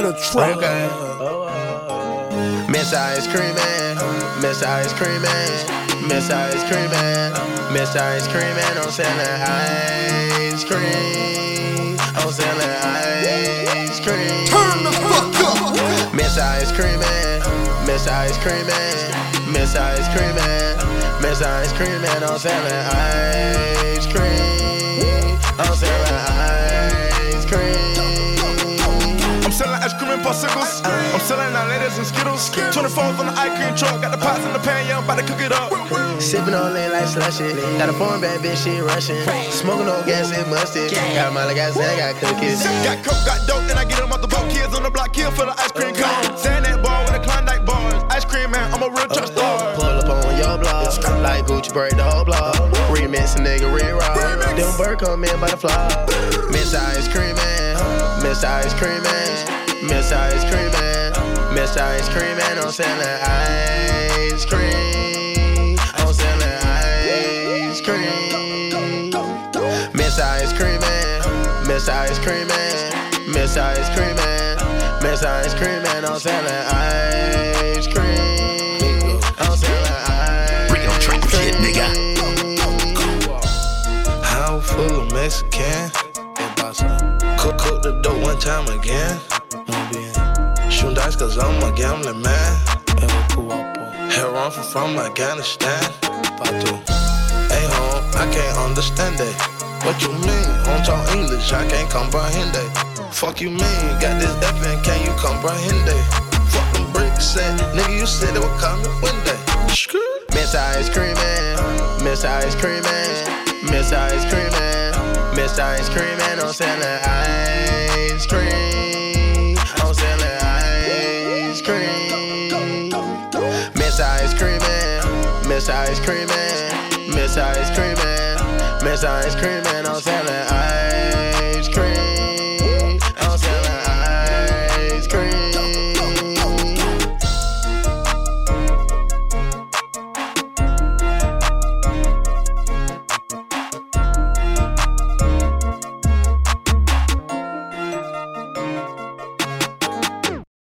in a truck. Okay. Miss Ice Cream Man, Miss Ice Cream Man, Miss Ice Cream Man, Miss Ice Cream Man. I'm selling ice cream. I'm selling ice cream. Turn the fuck up. Miss Ice Cream Man, Miss Ice Cream Man, Miss Ice Cream Man, Miss Ice Cream Man. I'm selling ice cream. I'm selling ice cream. I'm selling ice cream and popsicles. I'm selling out ladies and Skittles. 24s on the ice cream truck. Got the pots in the pan, yeah, I'm about to cook it up. Sippin' on lean like slushy. Got a foreign bad bitch, she Russian. Smoking on gas and mustard. Got Molly, got Zan, got cookies. Got coke, got dope, and I get them off the boat. Kids on the block, kill for the ice cream cone. Saying that ball with the Klondike bars. Ice cream man, I'm a real trap star. Pull up on your block, like Gucci, break the whole block. Remix a nigga, re-rock. Them bird come in by the fly. Miss Ice Cream Man, Miss Ice Cream Man, Miss Ice Cream Man, Miss Ice Cream Man. I'm selling ice cream. I'm selling ice cream. Miss Ice Cream Man, Miss Ice Cream Man, Miss Ice Cream Man, Miss Ice Cream Man. I'm selling ice cream. I'm selling ice cream. Shit, nigga. House full of Mexican. Cook the dope one time again. Shooting dice cause I'm a gambling man. Hair run from Afghanistan. Hey home, I can't understand that. What you mean? Don't talk English, I can't comprehend that. Fuck you mean? Got this F and can you comprehend that? Fuck them bricks said, nigga you said it would come one day. Miss Ice Cream Man, Miss Ice Cream Man, Miss Ice Cream Man, Miss Ice Cream Man. I'm selling ice cream. I'm selling ice cream. Miss Ice Cream Man, Miss Ice Cream Man, Miss Ice Cream Man, Miss Ice Cream Man. I'm selling ice